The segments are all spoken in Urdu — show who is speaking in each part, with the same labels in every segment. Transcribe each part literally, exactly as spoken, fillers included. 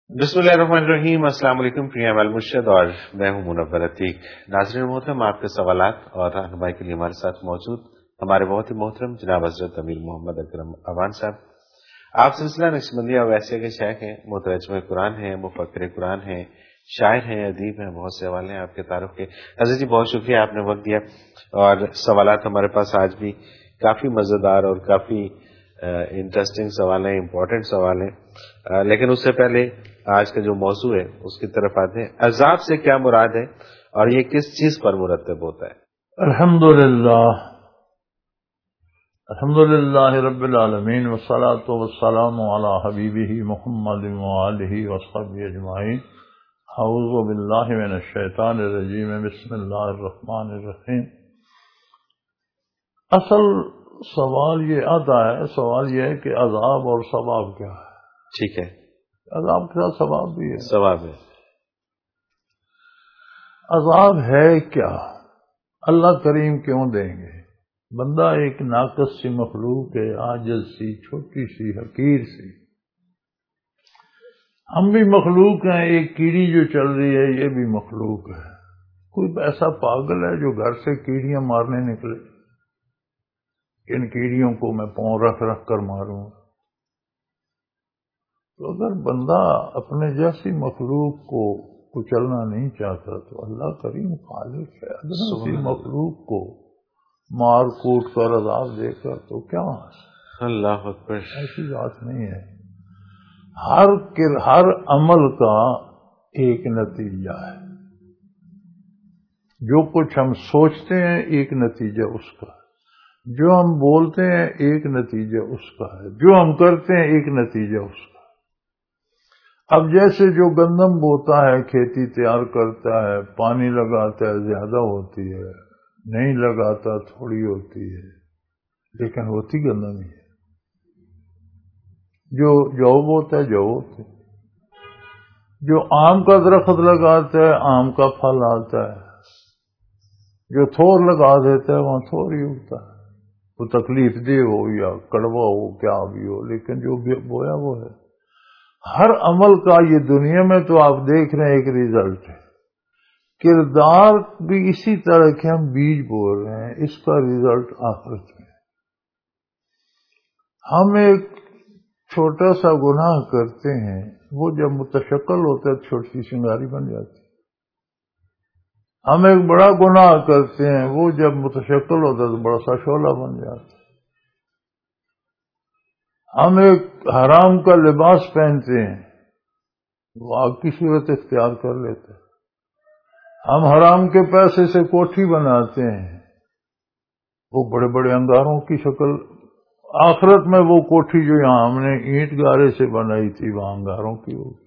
Speaker 1: بسم اللہ الرحمن الرحیم۔ السلام علیکم، پریا المرشد اور میں ہوں منور عتیق۔ ناظرین محترم، آپ کے سوالات اور رہنمائی کے لیے ہمارے ساتھ موجود ہمارے بہت ہی محترم جناب حضرت امیر محمد اکرم اوان صاحب۔ آپ سلسلہ نقشبندیہ اور ویسے کے شیخ ہیں، مترجم قرآن ہیں، مفکر قرآن ہیں، شاعر ہیں، ادیب ہیں، بہت سے حوالے ہیں آپ کے تعارف کے۔ حضرت جی بہت شکریہ، آپ نے وقت دیا اور سوالات ہمارے پاس آج بھی کافی مزیدار اور کافی انٹرسٹنگ سوال ہیں، امپورٹنٹ سوال ہیں، لیکن اس سے پہلے آج کا جو موضوع ہے اس کی طرف آتے ہیں۔ عذاب سے کیا مراد ہے اور یہ کس چیز پر مرتب ہوتا ہے؟
Speaker 2: الحمدللہ الحمدللہ رب العالمین والصلاة والسلام علی حبیبہ محمد وآلہ وصحبہ اجمعین۔ اعوذ باللہ من الشیطان الرجیم، بسم اللہ الرحمن الرحیم۔ اصل سوال یہ آتا ہے سوال یہ ہے کہ عذاب اور ثواب کیا ہے؟
Speaker 1: ٹھیک ہے،
Speaker 2: عذاب کے ساتھ ثواب بھی ہے۔
Speaker 1: ثواب ہے۔
Speaker 2: عذاب ہے کیا؟ اللہ کریم کیوں دیں گے؟ بندہ ایک ناقص سی مخلوق ہے، عاجز سی، چھوٹی سی، حقیر سی۔ ہم بھی مخلوق ہیں، ایک کیڑی جو چل رہی ہے یہ بھی مخلوق ہے۔ کوئی ایسا پاگل ہے جو گھر سے کیڑیاں مارنے نکلے؟ ان کیڑیوں کو میں پاؤں رکھ رکھ کر ماروں؟ تو اگر بندہ اپنے جیسی مخلوق کو کچلنا نہیں چاہتا تو اللہ کریم خالق ہے، ادنا سی مخلوق کو مار کوٹ کر عذاب دے کر تو کیا؟
Speaker 1: اللہ اکبر،
Speaker 2: ایسی بات نہیں ہے۔ ہر ہر عمل کا ایک نتیجہ ہے۔ جو کچھ ہم سوچتے ہیں ایک نتیجہ اس کا، جو ہم بولتے ہیں ایک نتیجہ اس کا ہے، جو ہم کرتے ہیں ایک نتیجہ اس کا۔ اب جیسے جو گندم بوتا ہے، کھیتی تیار کرتا ہے، پانی لگاتا ہے زیادہ ہوتی ہے، نہیں لگاتا تھوڑی ہوتی ہے، لیکن ہوتی گندم ہی ہے۔ جو جو بوتا ہے جو ہوتی ہے۔ جو آم کا درخت لگاتا ہے آم کا پھل آتا ہے، جو تھور لگا دیتا ہے وہاں تھور ہی اگتا ہے، وہ تکلیف دہ ہو یا کڑوا ہو کیا بھی ہو، لیکن جو بویا وہ ہے۔ ہر عمل کا یہ دنیا میں تو آپ دیکھ رہے ہیں ایک ریزلٹ ہے۔ کردار بھی اسی طرح کے ہم بیج بول رہے ہیں، اس کا ریزلٹ آخرت میں۔ ہم ایک چھوٹا سا گناہ کرتے ہیں، وہ جب متشکل ہوتا ہے چھوٹی سی چنگاری بن جاتی ہے۔ ہم ایک بڑا گناہ کرتے ہیں، وہ جب متشکل ہوتا ہے تو بڑا سا شعلہ بن جاتا ہے۔ ہم ایک حرام کا لباس پہنتے ہیں، وہ آگ کی صورت اختیار کر لیتے ہیں۔ ہم حرام کے پیسے سے کوٹھی بناتے ہیں، وہ بڑے بڑے انگاروں کی شکل، آخرت میں وہ کوٹھی جو یہاں ہم نے اینٹ گارے سے بنائی تھی وہاں انگاروں کی ہوگی۔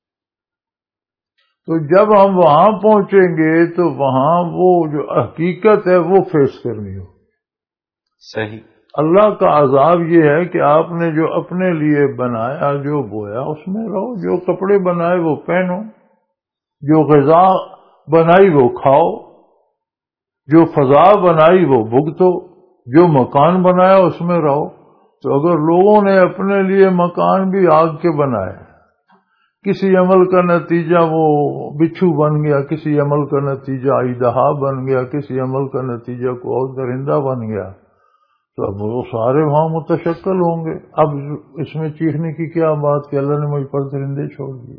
Speaker 2: تو جب ہم وہاں پہنچیں گے تو وہاں وہ جو حقیقت ہے وہ فیس کرنی ہو۔
Speaker 1: صحیح۔ اللہ
Speaker 2: کا عذاب یہ ہے کہ آپ نے جو اپنے لیے بنایا، جو بویا اس میں رہو، جو کپڑے بنائے وہ پہنو، جو غذا بنائی وہ کھاؤ، جو فضا بنائی وہ بھگتو، جو مکان بنایا اس میں رہو۔ تو اگر لوگوں نے اپنے لیے مکان بھی آگ کے بنائے، کسی عمل کا نتیجہ وہ بچھو بن گیا، کسی عمل کا نتیجہ اژدہا بن گیا، کسی عمل کا نتیجہ کو اور درندہ بن گیا، تو اب وہ سارے وہاں متشکل ہوں گے۔ اب اس میں چیخنے کی کیا بات کہ اللہ نے مجھ پر درندے چھوڑ دیے؟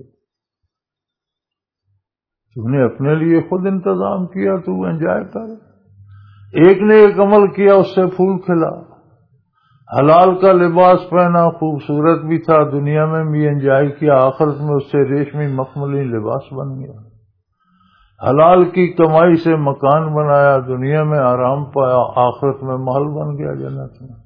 Speaker 2: تم نے اپنے لیے خود انتظام کیا، تو انجوائے کر۔ ایک نے ایک عمل کیا، اس سے پھول کھلا، حلال کا لباس پہنا، خوبصورت بھی تھا، دنیا میں بھی انجوائے کیا، آخرت میں اس سے ریشمی مخملی لباس بن گیا۔ حلال کی کمائی سے مکان بنایا، دنیا میں آرام پایا، آخرت میں محل بن گیا جنت میں۔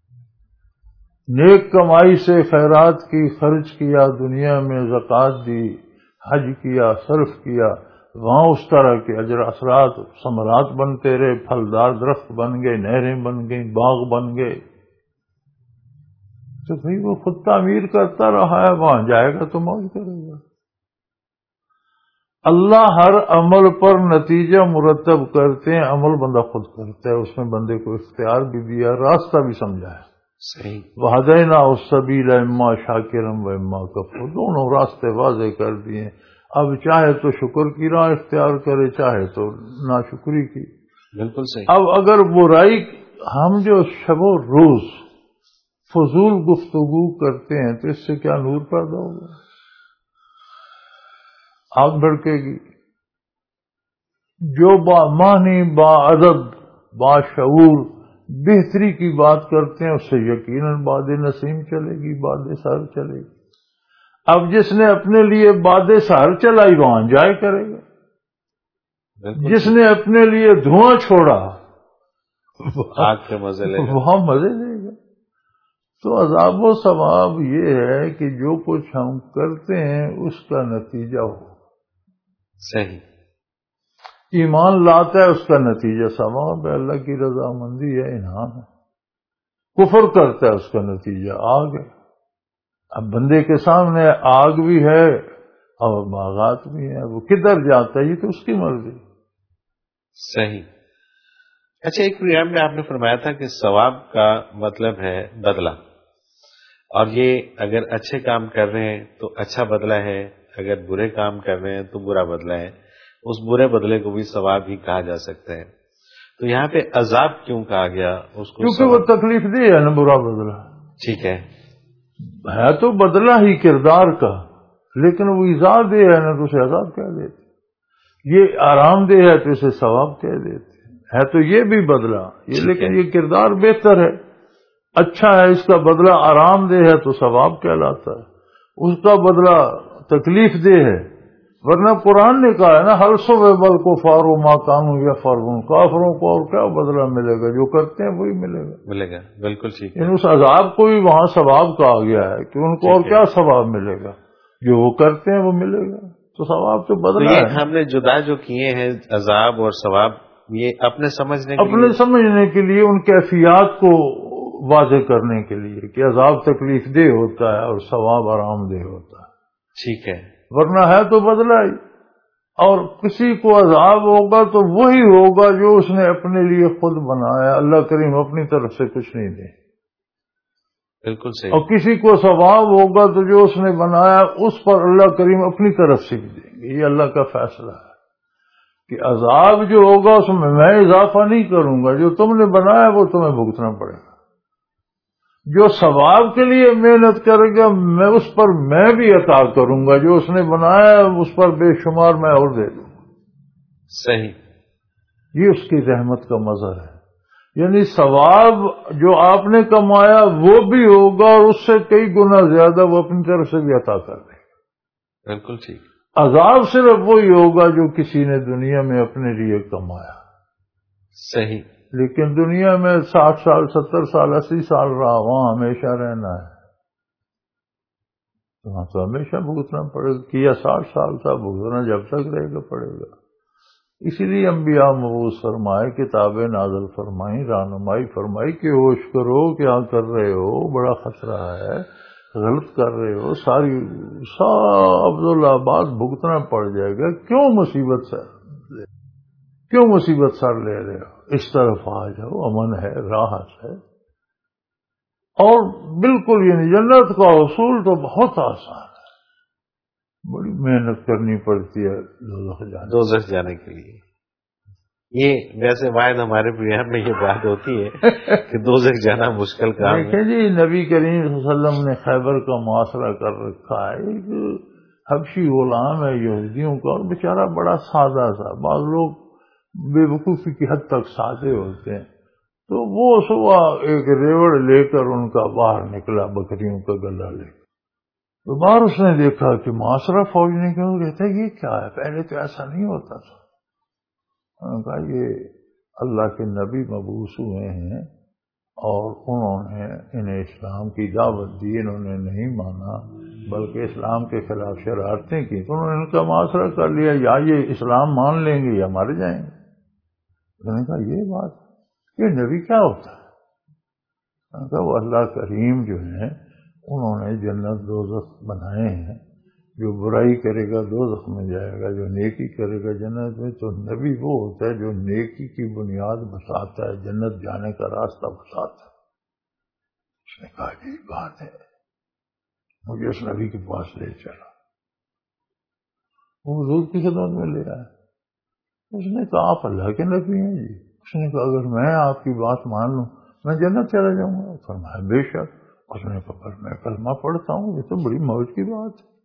Speaker 2: نیک کمائی سے خیرات کی، خرچ کیا، دنیا میں زکوٰۃ دی، حج کیا، صرف کیا، وہاں اس طرح کے اجر اثرات ثمرات بنتے رہے، پھلدار درخت بن گئے، نہریں بن گئیں، باغ بن گئے۔ تو بھئی وہ خود تعمیر کرتا رہا ہے، وہاں جائے گا تو موج کرے گا۔ اللہ ہر عمل پر نتیجہ مرتب کرتے ہیں، عمل بندہ خود کرتا ہے، اس میں بندے کو اختیار بھی دیا، راستہ بھی سمجھا ہے۔
Speaker 1: صحیح.
Speaker 2: وہدینا السبیل اما شاکرا و اما کفور، دونوں راستے واضح کر دیے. اب چاہے تو شکر کی راہ اختیار کرے، چاہے تو ناشکری کی.
Speaker 1: بالکل صحیح.
Speaker 2: اب اگر برائی، ہم جو شب و روز فضول گفتگو کرتے ہیں تو اس سے کیا نور پیدا ہوگا؟ آگ بھڑکے گی. جو با معنی، با ادب، با شعور بہتری کی بات کرتے ہیں اس سے یقیناً باد نسیم چلے گی، باد سحر چلے گی. اب جس نے اپنے لیے باد سحر چلائی وہاں انجوائے کرے گا، جس نے اپنے لیے دھواں چھوڑا
Speaker 1: آگ کے مزے لے گا،
Speaker 2: وہاں مزے لے گا. تو عذاب و ثواب یہ ہے کہ جو کچھ ہم کرتے ہیں اس کا نتیجہ ہو.
Speaker 1: صحیح.
Speaker 2: ایمان لاتا ہے اس کا نتیجہ ثواب ہے، اللہ کی رضامندی ہے، انعام ہے. کفر کرتا ہے اس کا نتیجہ آگ ہے. اب بندے کے سامنے آگ بھی ہے اور باغات بھی ہیں، وہ کدھر جاتا ہے یہ تو اس کی مرضی.
Speaker 1: صحیح. اچھا، ایک پروگرام میں آپ نے فرمایا تھا کہ ثواب کا مطلب ہے بدلہ، اور یہ اگر اچھے کام کر رہے ہیں تو اچھا بدلہ ہے، اگر برے کام کر رہے ہیں تو برا بدلہ ہے. اس برے بدلے کو بھی ثواب ہی کہا جا سکتا ہے. تو یہاں پہ عذاب کیوں کہا گیا اس کو؟
Speaker 2: کیونکہ وہ تکلیف دے ہے نا برا بدلہ.
Speaker 1: ٹھیک ہے،
Speaker 2: ہے تو بدلہ ہی کردار کا، لیکن وہ ایذا دے ہے نا تو اسے عذاب کہہ دیتے. یہ آرام دہ ہے تو اسے ثواب کہہ دیتے. ہے تو یہ بھی بدلہ یہ، لیکن یہ کردار بہتر ہے، اچھا ہے، اس کا بدلہ آرام دہ ہے تو ثواب کہلاتا ہے. اس کا بدلہ تکلیف دہ ہے. ورنہ قرآن نے کہا ہے نا ہل سو بل کو فارو ماں کانو یا فرون، کافروں کو اور کیا بدلہ ملے گا، جو کرتے ہیں وہی ملے گا
Speaker 1: ملے گا. بالکل ٹھیک.
Speaker 2: ان اس عذاب کو بھی وہاں ثواب کہا گیا ہے کہ ان کو اور کیا ثواب ملے گا، جو وہ کرتے ہیں وہ ملے گا. تو ثواب تو بدلہ ہے.
Speaker 1: ہم نے جدا جو کیے ہیں عذاب اور ثواب، یہ اپنے سمجھنے کے
Speaker 2: اپنے سمجھنے کے لیے، ان کیفیات کو واضح کرنے کے لیے کہ عذاب تکلیف دہ ہوتا ہے اور ثواب آرام دہ ہوتا ہے.
Speaker 1: ٹھیک ہے.
Speaker 2: ورنہ ہے تو بدلہ ہی. اور کسی کو عذاب ہوگا تو وہی ہوگا جو اس نے اپنے لیے خود بنایا. اللہ کریم اپنی طرف سے کچھ نہیں دے.
Speaker 1: بالکل صحیح.
Speaker 2: اور کسی کو ثواب ہوگا تو جو اس نے بنایا اس پر اللہ کریم اپنی طرف سے بھی دیں گے. یہ اللہ کا فیصلہ ہے کہ عذاب جو ہوگا اس میں میں اضافہ نہیں کروں گا، جو تم نے بنایا وہ تمہیں بھگتنا پڑے گا. جو ثواب کے لیے محنت کرے گا میں اس پر میں بھی عطا کروں گا، جو اس نے بنایا اس پر بے شمار میں اور دے دوں گا.
Speaker 1: صحیح.
Speaker 2: یہ اس کی رحمت کا مظہر ہے. یعنی ثواب جو آپ نے کمایا وہ بھی ہوگا اور اس سے کئی گنا زیادہ وہ اپنی طرف سے بھی عطا کر دے گا.
Speaker 1: بالکل ٹھیک.
Speaker 2: عذاب صرف وہی ہوگا جو کسی نے دنیا میں اپنے لیے کمایا.
Speaker 1: صحیح.
Speaker 2: لیکن دنیا میں ساٹھ سال، ستر سال، اسی سال رہا، وہاں ہمیشہ رہنا ہے، وہاں تو ہمیشہ بھگتنا پڑے گا. کیا ساٹھ سال تھا، بھگتنا جب تک رہے گا پڑے گا. اسی لیے انبیاء مبعوث فرمائے، کتابیں نازل فرمائیں، رہنمائی فرمائی کہ ہوش کرو کیا کر رہے ہو، بڑا خطرہ ہے، غلط کر رہے ہو. ساری سب عبدالآباد بھگتنا پڑ جائے گا. کیوں مصیبت سر کیوں مصیبت سر لے رہے ہو؟ اس طرف آ جاؤ، امن ہے، راحت ہے. اور بالکل یعنی جنت کا حصول تو بہت آسان ہے، بڑی محنت کرنی پڑتی ہے دوزخ جانے
Speaker 1: دوزخ جانے کے لیے. یہ ویسے واحد ہمارے پروگرام میں یہ بات ہوتی ہے کہ دوزخ جانا مشکل کام ہے.
Speaker 2: دیکھیں جی، نبی کریم صلی اللہ علیہ وسلم نے خیبر کا محاصرہ کر رکھا ہے. ایک حبشی غلام ہے یہودیوں کا، اور بیچارہ بڑا سادہ سا. بعض لوگ بے وقوفی کی حد تک سادے ہوتے ہیں. تو وہ صبح ایک ریوڑ لے کر ان کا باہر نکلا، بکریوں کا گلا لے کر. تو باہر اس نے دیکھا کہ معاشرہ فوج نے کہا، کہتا ہے یہ کیا ہے، پہلے تو ایسا نہیں ہوتا تھا. انہوں نے کہا یہ اللہ کے نبی مبعوث ہوئے ہیں اور انہوں نے انہیں اسلام کی دعوت دی، انہوں نے نہیں مانا بلکہ اسلام کے خلاف شرارتیں کی، تو انہوں نے ان کا معاشرہ کر لیا. یا یہ اسلام مان لیں گے یا مر جائیں گے. انہوں نے کہا یہ بات، یہ نبی کیا ہوتا ہے؟ انہوں نے کہا وہ اللہ کریم جو ہیں انہوں نے جنت دوزخ بنائے ہیں. جو برائی کرے گا دوزخ میں جائے گا، جو نیکی کرے گا جنت میں. تو نبی وہ ہوتا ہے جو نیکی کی بنیاد بتاتا ہے، جنت جانے کا راستہ بتاتا ہے. اس نے کہا جی بات ہے، مجھے اس نبی کے پاس لے چلا، وہ حضور کی خدمت میں لے آیا۔ اس نے کہا آپ اللہ کے نبی ہیں جی؟ اس نے کہا اگر میں آپ کی بات مان لوں میں جنت چلا جاؤں گا۔ فرمایا بے شک۔ اس نے کہا پر میں کلمہ پڑھتا ہوں، یہ تو بڑی موج کی بات ہے،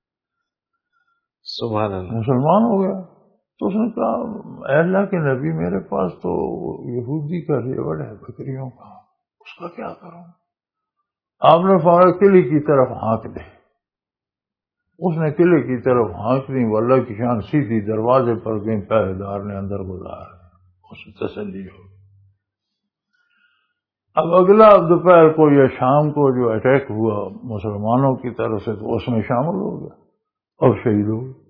Speaker 1: سبحان اللہ،
Speaker 2: مسلمان ہو گیا۔ تو اس نے کہا اے اللہ کے نبی میرے پاس تو یہودی کا ریوڑ ہے بکریوں کا، اس کا کیا کروں؟ آپ نے فرمایا قلعے کی طرف ہانک دے۔ اس نے قلعے کی طرف ہانک دی، واللہ کی شان سیدھی دروازے پر گئی، پہرے دار نے اندر گزارا، اس سے تسلی ہو۔ اب اگلا دوپہر کو یا شام کو جو اٹیک ہوا مسلمانوں کی طرف سے تو اس میں شامل ہو گیا اور شہید ہو گیا۔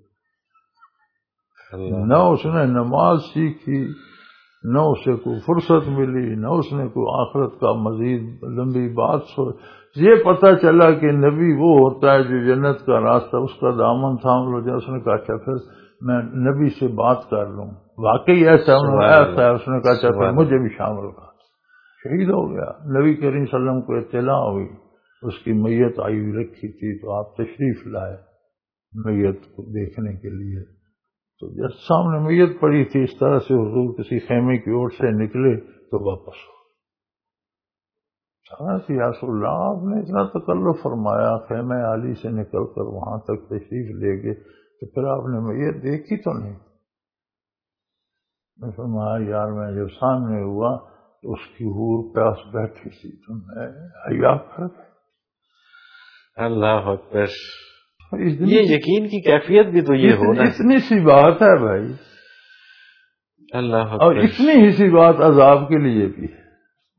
Speaker 2: نہ اس نے نماز سیکھی، نہ اسے کوئی فرصت ملی، نہ اس نے کوئی آخرت کا مزید لمبی بات سو۔ یہ پتہ چلا کہ نبی وہ ہوتا ہے جو جنت کا راستہ اس کا دامن تھام لو جائے۔ اس نے کہا اچھا پھر میں نبی سے بات کر لوں، واقعی ایسا ایسا ہے۔ اس نے کہا اچھا پھر مجھے بھی شامل کر۔ شہید ہو گیا۔ نبی کریم صلی اللہ علیہ وسلم کو اطلاع ہوئی، اس کی میت آئی ہوئی رکھی تھی تو آپ تشریف لائے میت کو دیکھنے کے لیے۔ تو جب سامنے میت پڑی تھی اس طرح سے حضور کسی خیمے کی اوٹ سے نکلے تو واپس ہو۔ یا رسول اللہ آپ نے اتنا تکلف فرمایا، خیمہ عالی سے نکل کر وہاں تک تشریف لے گئے تو پھر آپ نے میت دیکھی تو نہیں؟ میں فرمایا یار میں جب سامنے ہوا تو اس کی حور پیاس بیٹھی تھی تو میں حیا کر گئی۔
Speaker 1: اللہ اکبر، یہ یقین کی کیفیت بھی تو یہ ہونا،
Speaker 2: اتنی سی بات ہے بھائی،
Speaker 1: اللہ اکبر،
Speaker 2: اور اتنی ہی سی بات عذاب کے لیے بھی ہے۔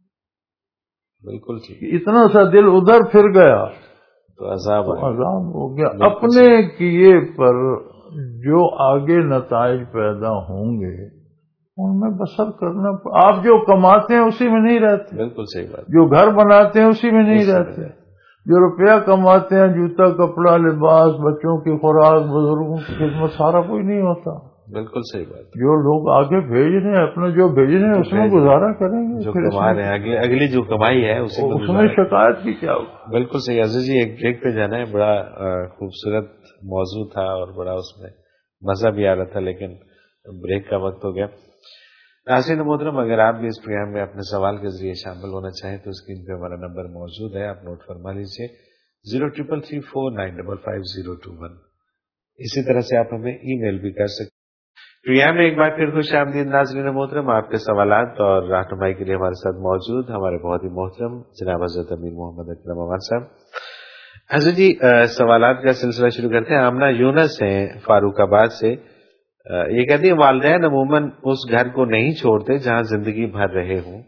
Speaker 1: بالکل ٹھیک،
Speaker 2: اتنا سا دل ادھر پھر گیا
Speaker 1: تو عذاب
Speaker 2: عذاب ہو گیا۔ اپنے کیے پر جو آگے نتائج پیدا ہوں گے ان میں بسر کرنا، آپ جو کماتے ہیں اسی میں نہیں رہتے،
Speaker 1: بالکل صحیح بات،
Speaker 2: جو گھر بناتے ہیں اسی میں نہیں رہتے، جو روپیہ کماتے ہیں جوتا کپڑا لباس بچوں کی خوراک بزرگوں کی خدمت سارا کوئی نہیں ہوتا۔
Speaker 1: بالکل صحیح بات،
Speaker 2: جو لوگ آگے بھیج رہے ہیں اپنا جو بھیج رہے ہیں اس میں گزارا کریں گے،
Speaker 1: جو کما رہے ہیں اگلی جو کمائی ہے
Speaker 2: اس میں شکایت کی کیا ہوگا۔
Speaker 1: بالکل صحیح۔ عزیز جی ایک بریک پہ جانا ہے، بڑا خوبصورت موضوع تھا اور بڑا اس میں مزہ بھی آ رہا تھا لیکن بریک کا وقت ہو گیا۔ ناظرین محترم اگر آپ بھی اس پروگرام میں اپنے سوال کے ذریعے شامل ہونا چاہیں تو اسکرین پہ ہمارا نمبر موجود ہے، آپ نوٹ فرما لیجیے zero triple three four nine double five zero two one. اسی طرح سے آپ ہمیں ای میل بھی کر سکتے ہیں۔ پروگرام میں ایک بار پھر خوش آمدید ناظرین محترم، آپ کے سوالات اور رہنمائی کے لیے ہمارے ساتھ موجود ہمارے بہت ہی محترم جناب حضرت امیر محمد اکرم عوان صاحب۔ حضرت جی سوالات کا سلسلہ شروع کرتے ہیں۔ آمنہ یونس ہیں فاروق آباد سے، یہ کہتی ہیں والدین عموماً اس گھر کو نہیں چھوڑتے جہاں زندگی بھر رہے ہوں،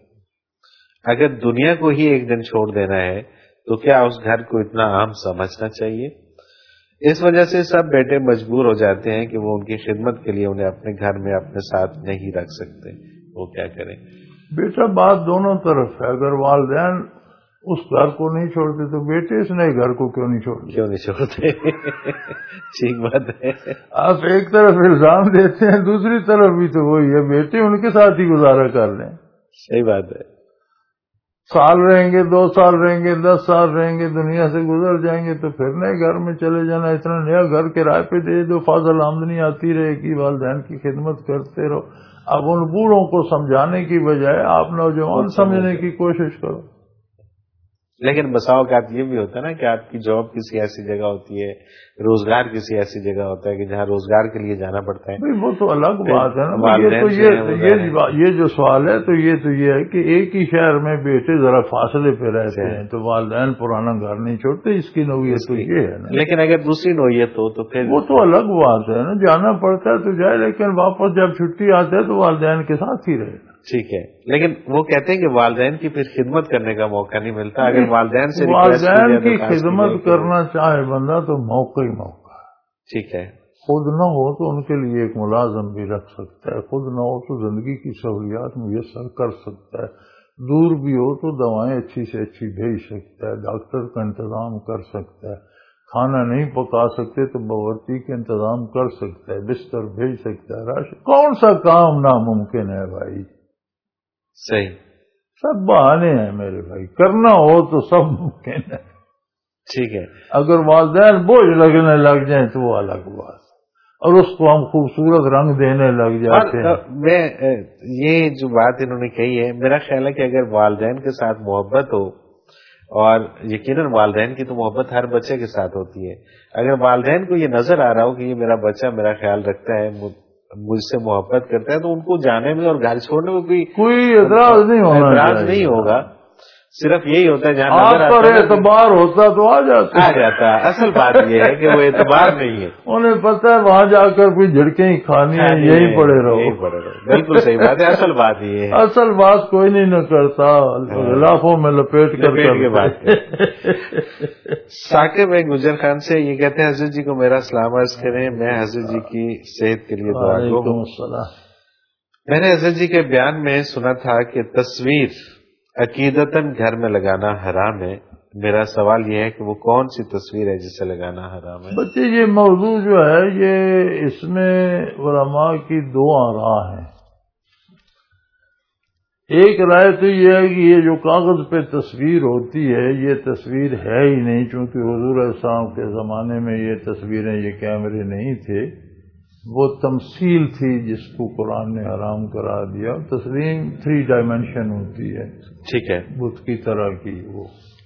Speaker 1: اگر دنیا کو ہی ایک دن چھوڑ دینا ہے تو کیا اس گھر کو اتنا عام سمجھنا چاہیے؟ اس وجہ سے سب بیٹے مجبور ہو جاتے ہیں کہ وہ ان کی خدمت کے لیے انہیں اپنے گھر میں اپنے ساتھ نہیں رکھ سکتے، وہ کیا کریں؟
Speaker 2: بیٹا بات دونوں طرف ہے، اگر والدین اس گھر کو نہیں چھوڑتے تو بیٹے اس نئے گھر کو کیوں نہیں چھوڑتے؟
Speaker 1: کیوں نہیں چھوڑتے؟ ٹھیک بات ہے،
Speaker 2: آپ ایک طرف الزام دیتے ہیں دوسری طرف بھی تو وہی ہے، بیٹے ان کے ساتھ ہی گزارا کر لیں۔
Speaker 1: صحیح بات ہے،
Speaker 2: سال رہیں گے، دو سال رہیں گے، دس سال رہیں گے، دنیا سے گزر جائیں گے تو پھر نئے گھر میں چلے جانا، اتنا نیا گھر کرائے پہ دے دو، فاضل آمدنی آتی رہے گی، والدین کی خدمت کرتے رہو۔ اب ان بوڑھوں کو سمجھانے کی بجائے آپ نوجوان سمجھنے کی کوشش کرو۔
Speaker 1: لیکن بسا اوقات یہ بھی ہوتا ہے نا کہ آپ کی جاب کسی ایسی جگہ ہوتی ہے، روزگار کسی ایسی جگہ ہوتا ہے کہ جہاں روزگار کے لیے جانا پڑتا ہے،
Speaker 2: وہ تو الگ بات ہے نا۔ یہ تو یہ یہ جو سوال ہے تو یہ تو یہ ہے کہ ایک ہی شہر میں بیٹے ذرا فاصلے پہ رہتے ہیں تو والدین پرانا گھر نہیں چھوڑتے، اس کی نوعیت تو یہ ہے نا۔
Speaker 1: لیکن اگر دوسری نوعیت ہو تو پھر
Speaker 2: وہ تو الگ بات ہے نا، جانا پڑتا ہے تو جائے لیکن واپس جب چھٹی آتا ہے تو والدین کے ساتھ ہی رہے۔
Speaker 1: ٹھیک ہے، لیکن وہ کہتے ہیں کہ والدین کی پھر خدمت کرنے کا موقع نہیں ملتا، اگر والدین سے
Speaker 2: والدین کی خدمت کرنا چاہے بندہ تو موقع ہی موقع ہے۔
Speaker 1: ٹھیک ہے،
Speaker 2: خود نہ ہو تو ان کے لیے ایک ملازم بھی رکھ سکتا ہے، خود نہ ہو تو زندگی کی سہولیات میسر کر سکتا ہے، دور بھی ہو تو دوائیں اچھی سے اچھی بھیج سکتا ہے، ڈاکٹر کا انتظام کر سکتا ہے، کھانا نہیں پکا سکتے تو باورچی کے انتظام کر سکتا ہے، بستر بھیج سکتا ہے، راشن، کون سا کام ناممکن ہے بھائی؟
Speaker 1: صحیح۔
Speaker 2: سب بہانے ہیں میرے بھائی، کرنا ہو تو سب ممکن ہے.
Speaker 1: ٹھیک ہے.
Speaker 2: اگر والدین بوجھ لگنے لگ جائیں تو وہ الگ بات، اور اس کو ہم خوبصورت رنگ دینے لگ جاتے ہیں.
Speaker 1: میں یہ جو بات انہوں نے کہی ہے، میرا خیال ہے کہ اگر والدین کے ساتھ محبت ہو، اور یقیناً والدین کی تو محبت ہر بچے کے ساتھ ہوتی ہے، اگر والدین کو یہ نظر آ رہا ہو کہ یہ میرا بچہ میرا خیال رکھتا ہے، مجھ سے محبت کرتا ہے، تو ان کو جانے میں اور گھر چھوڑنے میں کوئی
Speaker 2: کوئی اعتراض نہیں ہونا
Speaker 1: اعتراض نہیں ہوگا. صرف یہی ہوتا ہے جہاں
Speaker 2: آپ
Speaker 1: نظر
Speaker 2: پر
Speaker 1: آتا ہے
Speaker 2: اعتبار ہوتا تو آ جاتا
Speaker 1: آ جاتا ہے. اصل بات یہ ہے کہ وہ اعتبار نہیں ہے،
Speaker 2: انہیں پتہ ہے وہاں جا کر کوئی جھڑکیں ہی کھانی ہے، یہی پڑے رہو.
Speaker 1: بالکل صحیح بات ہے. اصل بات یہ ہے،
Speaker 2: اصل بات کوئی نہیں نہ کرتا، غلافوں میں لپیٹ کر
Speaker 1: کے بات. ثاقب ایک گجر خان سے یہ کہتے ہیں، حضرت جی کو میرا سلام عرض کریں، میں حضرت جی کی صحت کے لیے دعا گو ہوں. میں نے حضرت جی کے بیان میں سنا تھا کہ تصویر عقیدتاً گھر میں لگانا حرام ہے. میرا سوال یہ ہے کہ وہ کون سی تصویر ہے جسے لگانا حرام ہے؟
Speaker 2: بچے یہ موضوع جو ہے یہ اس میں علماء کی دو آراء ہیں. ایک رائے تو یہ ہے کہ یہ جو کاغذ پہ تصویر ہوتی ہے یہ تصویر ہے ہی نہیں، چونکہ حضور علیہ السلام کے زمانے میں یہ تصویریں، یہ کیمرے نہیں تھے، وہ تمثیل تھی جس کو قرآن نے حرام کرا دیا. تسلیم تھری ڈائمینشن ہوتی ہے،
Speaker 1: ٹھیک ہے،
Speaker 2: بت کی طرح کی، وہ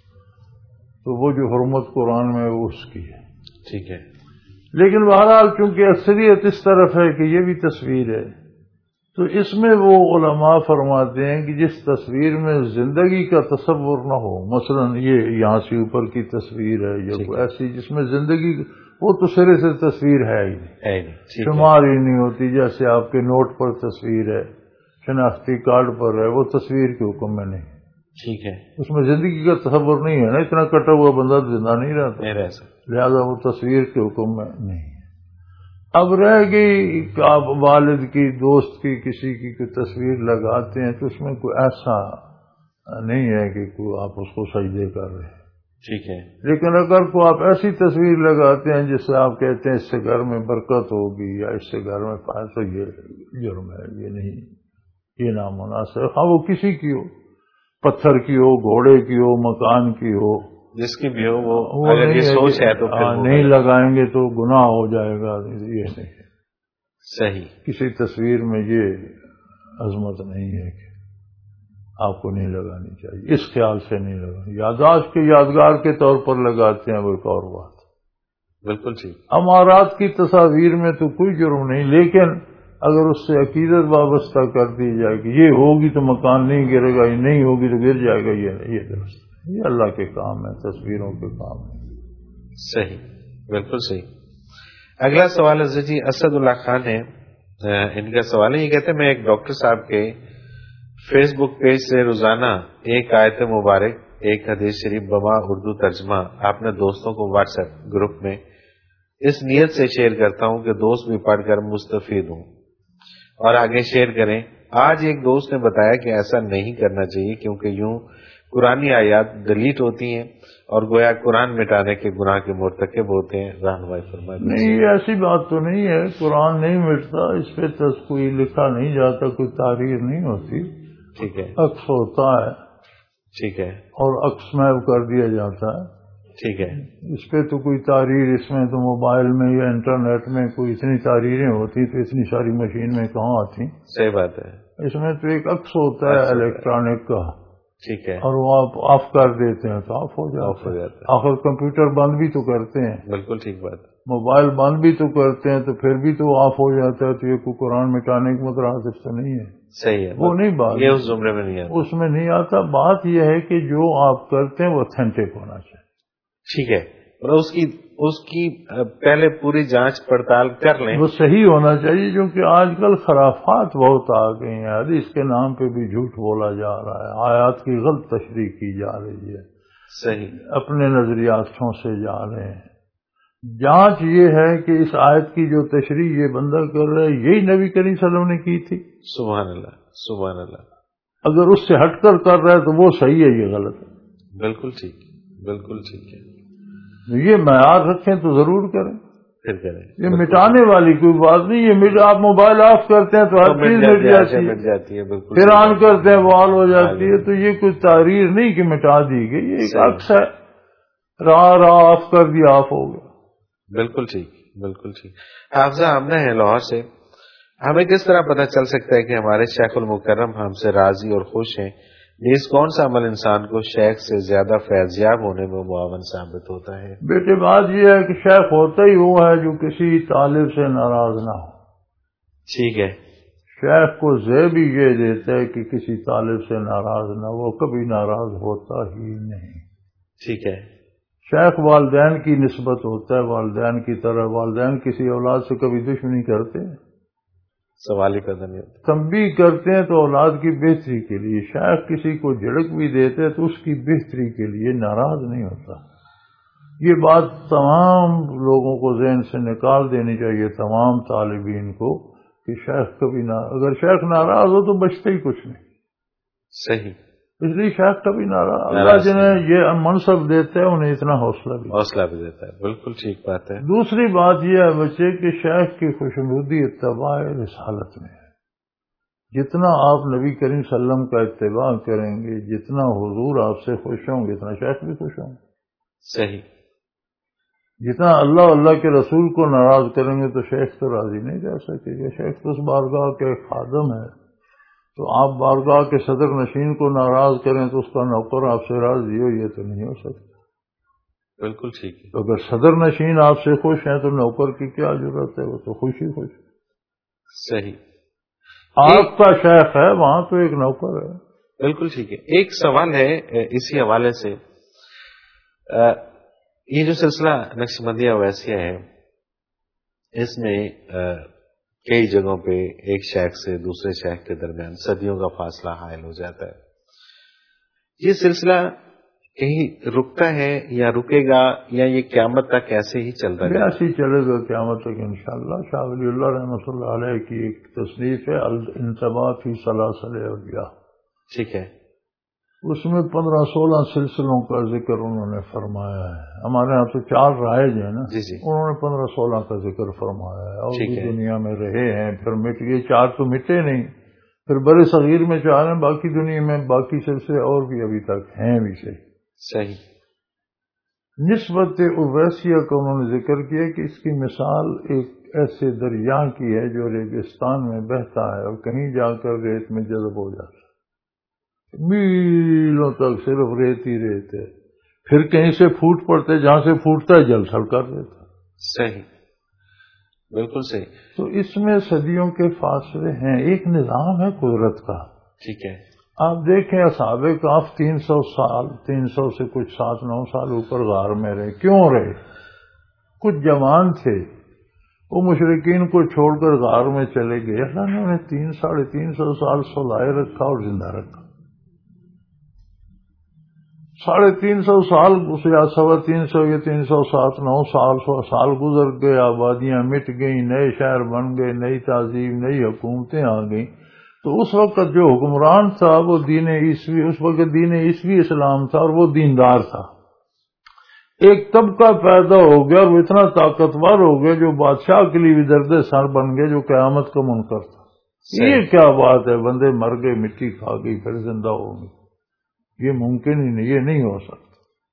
Speaker 2: تو وہ جو حرمت قرآن میں وہ اس کی ہے.
Speaker 1: ٹھیک ہے.
Speaker 2: لیکن بہرحال چونکہ اکثریت اس طرف ہے کہ یہ بھی تصویر ہے، تو اس میں وہ علماء فرماتے ہیں کہ جس تصویر میں زندگی کا تصور نہ ہو، مثلا یہ یہاں سے اوپر کی تصویر ہے یا کوئی ایسی جس میں زندگی، وہ تو سرے سے تصویر ہے ہی نہیں، شمار ہی نہیں ہوتی. جیسے آپ کے نوٹ پر تصویر ہے، شناختی کارڈ پر ہے، وہ تصویر کے حکم میں نہیں.
Speaker 1: ٹھیک ہے.
Speaker 2: اس میں زندگی کا تصور نہیں ہے نا، اتنا کٹا ہوا بندہ زندہ نہیں رہتا، لہذا وہ تصویر کے حکم میں نہیں ہے. اب رہ گئی کہ آپ والد کی، دوست کی، کسی کی کوئی تصویر لگاتے ہیں تو اس میں کوئی ایسا نہیں ہے کہ کوئی آپ اس کو سجدے کر رہے ہیں.
Speaker 1: ٹھیک ہے.
Speaker 2: لیکن اگر کو آپ ایسی تصویر لگاتے ہیں جس سے آپ کہتے ہیں اس سے گھر میں برکت ہوگی یا اس سے گھر میں پائے، تو یہ جرم ہے، یہ نہیں، یہ نامناسب. ہاں وہ کسی کی ہو، پتھر کی ہو، گھوڑے کی ہو، مکان کی ہو،
Speaker 1: جس کی بھی ہو، وہ اگر یہ سوچ ہے تو پھر
Speaker 2: نہیں لگائیں گے تو گناہ ہو جائے گا. یہ نہیں ہے
Speaker 1: صحیح.
Speaker 2: کسی تصویر میں یہ عظمت نہیں ہے کہ آپ کو نہیں لگانی چاہیے، اس خیال سے نہیں لگانی. یادداشت کے یادگار کے طور پر لگاتے ہیں، وہ ایک اور بات.
Speaker 1: بالکل ٹھیک.
Speaker 2: عمارات کی تصاویر میں تو کوئی جرم نہیں، لیکن اگر اس سے عقیدت وابستہ کر دی جائے کہ یہ ہوگی تو مکان نہیں گرے گا، یہ نہیں ہوگی تو گر جائے گا، یہ یہ درست ہے. یہ اللہ کے کام ہے، تصویروں کے کام ہے.
Speaker 1: صحیح، بالکل صحیح. اگلا سوال حضرت جی اسد اللہ خان ہے، ان کا سوال ہے، یہ کہتے ہیں میں ایک ڈاکٹر صاحب کے فیس بک پیج سے روزانہ ایک آیت مبارک، ایک حدیث شریف بما اردو ترجمہ اپنے دوستوں کو واٹس ایپ گروپ میں اس نیت سے شیئر کرتا ہوں کہ دوست بھی پڑھ کر مستفید ہوں اور آگے شیئر کریں. آج ایک دوست نے بتایا کہ ایسا نہیں کرنا چاہیے کیونکہ یوں قرآنی آیات ڈیلیٹ ہوتی ہیں اور گویا قرآن مٹانے کے گناہ کے مرتکب ہوتے ہیں. رہنمائی فرمائیں.
Speaker 2: نہیں، ایسی بات تو نہیں ہے، قرآن نہیں مٹتا، اس پہ تو کوئی لکھا نہیں جاتا، کوئی تحریر نہیں ہوتی.
Speaker 1: ٹھیک ہے.
Speaker 2: عکس ہوتا ہے.
Speaker 1: ٹھیک ہے.
Speaker 2: اور عکس میں کر دیا جاتا ہے.
Speaker 1: ٹھیک ہے.
Speaker 2: اس پہ تو کوئی تحریر، اس میں تو موبائل میں یا انٹرنیٹ میں کوئی اتنی تحریریں ہوتی تو اتنی ساری مشین میں کہاں آتی.
Speaker 1: صحیح بات ہے.
Speaker 2: اس میں تو ایک عکس ہوتا ہے الیکٹرانک کا.
Speaker 1: ٹھیک ہے.
Speaker 2: اور وہ آپ آف کر دیتے ہیں تو آف ہو جاتا ہے. آخر کمپیوٹر بند بھی تو کرتے ہیں.
Speaker 1: بالکل ٹھیک بات.
Speaker 2: موبائل بند بھی تو کرتے ہیں تو پھر بھی تو آف ہو جاتا ہے. تو یہ کوئی قرآن مٹانے کے مترادف تو نہیں ہے.
Speaker 1: صحیح ہے.
Speaker 2: وہ نہیں بات،
Speaker 1: یہ اس زمرے میں نہیں آتا. اس
Speaker 2: میں نہیں آتا. بات یہ ہے کہ جو آپ کرتے ہیں وہ اوتھینٹک ہونا چاہیے.
Speaker 1: ٹھیک ہے. اور اس کی اس کی پہلے پوری جانچ پڑتال کر لیں.
Speaker 2: وہ صحیح ہونا چاہیے، کیونکہ آج کل خرافات بہت آ گئی ہیں. حدیث کے نام پہ بھی جھوٹ بولا جا رہا ہے، آیات کی غلط تشریح کی جا رہی ہے.
Speaker 1: صحیح.
Speaker 2: اپنے نظریاتوں سے جا رہے ہیں. جانچ یہ ہے کہ اس آیت کی جو تشریح یہ بندہ کر رہا ہے یہی نبی کریم صلی اللہ علیہ وسلم نے کی تھی.
Speaker 1: سبحان اللہ، سبحان اللہ.
Speaker 2: اگر اس سے ہٹ کر کر رہا ہے تو وہ صحیح ہے، یہ غلط ہے.
Speaker 1: بالکل ٹھیک، بالکل ٹھیک ہے.
Speaker 2: یہ معیار رکھیں تو ضرور کریں.
Speaker 1: پھر کریں.
Speaker 2: یہ مٹانے والی کوئی بات نہیں. یہ آپ موبائل آف کرتے ہیں تو ہر چیز مٹ
Speaker 1: جاتی ہے. بالکل.
Speaker 2: پھر آن کرتے ہیں وہ آن ہو جاتی ہے. تو یہ کوئی تحریر نہیں کہ مٹا دی گئی, یہ ایک عکس ہے. راہ راہ آف کر دیا, آف ہو گیا.
Speaker 1: بالکل ٹھیک, بالکل ٹھیک. حافظہ آمنہ ہے لاہور سے. ہمیں کس طرح پتہ چل سکتا ہے کہ ہمارے شیخ المکرم ہم سے راضی اور خوش ہیں؟ نیز کون سا عمل انسان کو شیخ سے زیادہ فیضیاب ہونے میں معاون ثابت ہوتا ہے؟
Speaker 2: بیٹے بات یہ ہے کہ شیخ ہوتا ہی وہ ہے جو کسی طالب سے ناراض نہ ہو.
Speaker 1: ٹھیک ہے.
Speaker 2: شیخ کو زیب ہی یہ دیتا ہے کہ کسی طالب سے ناراض نہ ہو, وہ کبھی ناراض ہوتا ہی نہیں.
Speaker 1: ٹھیک ہے.
Speaker 2: شیخ والدین کی نسبت ہوتا ہے, والدین کی طرح. والدین کسی اولاد سے کبھی دشمنی کرتے ہیں؟
Speaker 1: سوال ہی پیدا نہیں ہوتا.
Speaker 2: تنبیہ کرتے ہیں تو اولاد کی بہتری کے لیے. شیخ کسی کو جھڑک بھی دیتے تو اس کی بہتری کے لیے ناراض نہیں ہوتا. یہ بات تمام لوگوں کو ذہن سے نکال دینی چاہیے, تمام طالبین کو, کہ شیخ کبھی نہ, اگر شیخ ناراض ہو تو بچتے ہی کچھ نہیں.
Speaker 1: صحیح.
Speaker 2: اس لیے شیخ کبھی ناراض, اللہ جنہیں یہ منصب دیتے ہیں انہیں اتنا حوصلہ بھی
Speaker 1: حوصلہ بھی دیتا ہے. بالکل ٹھیک بات ہے.
Speaker 2: دوسری بات یہ ہے بچے کہ شیخ کی خوشنودی اتباع رسالت میں ہے. جتنا آپ نبی کریم صلی اللہ علیہ وسلم کا اتباع کریں گے, جتنا حضور آپ سے خوش ہوں گے, اتنا شیخ بھی خوش ہوں گے.
Speaker 1: صحیح.
Speaker 2: جتنا اللہ اللہ کے رسول کو ناراض کریں گے تو شیخ تو راضی نہیں کر سکے گا. شیخ تو اس بارگاہ کے خادم ہے. تو آپ بارگاہ کے صدر نشین کو ناراض کریں تو اس کا نوکر آپ سے راضی ہو, یہ تو نہیں ہو سکتا.
Speaker 1: بالکل ٹھیک ہے.
Speaker 2: تو اگر صدر نشین آپ سے خوش ہیں تو نوکر کی کیا ضرورت ہے, وہ تو خوشی خوش.
Speaker 1: صحیح.
Speaker 2: آپ کا شیخ ہے, وہاں تو ایک نوکر ہے.
Speaker 1: بالکل ٹھیک ہے. ایک سوال ہے اسی حوالے سے, یہ جو سلسلہ نقشبندیہ اویسیہ ہے, اس میں کئی جگہوں پہ ایک شیخ سے دوسرے شیخ کے درمیان صدیوں کا فاصلہ حائل ہو جاتا ہے. یہ سلسلہ کہیں رکتا ہے یا رکے گا, یا یہ قیامت تک ایسے ہی چلتا رہے گا؟
Speaker 2: ایسے ہی چلے گا قیامت تک انشاءاللہ. شاہ ولی اللہ رحمۃ اللہ علیہ کی ایک تصنیف ہے الانتباہ فی سلاسل اولیاء.
Speaker 1: ٹھیک ہے.
Speaker 2: اس میں پندرہ سولہ سلسلوں کا ذکر انہوں نے فرمایا ہے. ہمارے یہاں تو چار رائج ہیں نا,
Speaker 1: جی جی.
Speaker 2: انہوں نے پندرہ سولہ کا ذکر فرمایا ہے. اور
Speaker 1: ٹھیک ہے.
Speaker 2: دنیا میں رہے ہیں, پھر مٹ گئے. چار تو مٹے نہیں, پھر بڑے صغیر میں چار ہیں, باقی دنیا میں باقی سلسلے اور بھی ابھی تک ہیں بھی. صحیح.
Speaker 1: صحیح.
Speaker 2: نسبت اویسیہ کا انہوں نے ذکر کیا کہ اس کی مثال ایک ایسے دریا کی ہے جو ریگستان میں بہتا ہے اور کہیں جا کر ریت میں جذب ہو جاتا ہے. میلوں تک صرف ریت ہی ریت ہے. پھر کہیں سے پھوٹ پڑتے, جہاں سے پھوٹتا ہے جل تھل کر دیتا.
Speaker 1: صحیح. بالکل صحیح.
Speaker 2: تو اس میں صدیوں کے فاصلے ہیں. ایک نظام ہے قدرت کا.
Speaker 1: ٹھیک ہے.
Speaker 2: آپ دیکھیں اصحاب کہف تین سو سال, تین سو سے کچھ سات نو سال اوپر غار میں رہے. کیوں رہے؟ کچھ جوان تھے, وہ مشرکین کو چھوڑ کر غار میں چلے گئے. اللہ نے انہیں تین ساڑھے تین سو سال سلائے رکھا اور زندہ رکھا. ساڑھے تین سو سال یا سوا تین سو یا تین سو سات نو سال سو سال گزر گئے. آبادیاں مٹ گئیں, نئے شہر بن گئے, نئی تہذیب, نئی حکومتیں آ گئیں. تو اس وقت جو حکمران تھا وہ دین عیسوی, اس وقت دین عیسوی اسلام تھا اور وہ دیندار تھا. ایک طبقہ پیدا ہو گیا اور وہ اتنا طاقتور ہو گیا جو بادشاہ کے لیے بھی درد سر بن گئے, جو قیامت کا منکر تھا. یہ کیا بات ہے, بندے مر گئے, مٹی کھا گئی, پھر زندہ ہو گئے. یہ ممکن ہی نہیں, یہ نہیں ہو سکتا.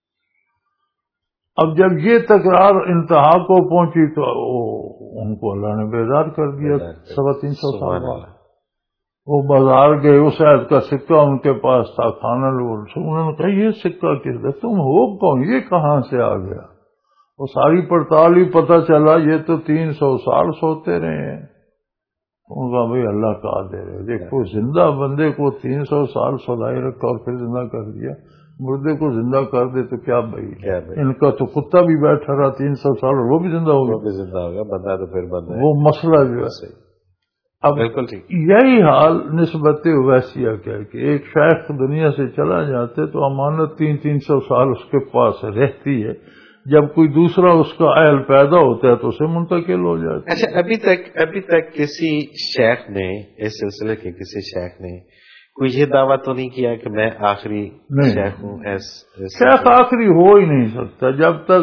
Speaker 2: اب جب یہ تکرار انتہا کو پہنچی تو ان کو اللہ نے بیدار کر دیا. سوا تین سو سال بعد وہ بازار گئے, اس عہد کا سکہ ان کے پاس تھا. کھانا لوگ انہوں نے کہا یہ سکہ کس ہے, تم ہو کون, یہ کہاں سے آ گیا؟ وہ ساری پڑتال ہی پتہ چلا یہ تو تین سو سال سوتے رہے ہیں. ان کا بھائی اللہ کا دے رہے, دیکھو زندہ بندے کو تین سو سال سلائے رکھا اور پھر زندہ کر دیا. مردے کو زندہ کر دے تو کیا بھائی, ان کا تو کتا بھی بیٹھا رہا تین سو سال اور وہ بھی زندہ ہو گیا.
Speaker 1: زندہ ہو گیا بندہ تو پھر بندہ.
Speaker 2: وہ مسئلہ جو ہے اب یہی حال نسبت اویسیہ کیا کہ ایک شیخ دنیا سے چلا جاتے تو امانت تین تین سو سال اس کے پاس رہتی ہے. جب کوئی دوسرا اس کا اہل پیدا ہوتا ہے تو اسے منتقل ہو جاتا ہے.
Speaker 1: اچھا, ابھی تک ابھی تک کسی شیخ نے, اس سلسلے کے کسی شیخ نے کوئی یہ دعویٰ تو نہیں کیا کہ میں آخری شیخ ہوں؟
Speaker 2: شیخ آخری ہو ہی نہیں سکتا جب تک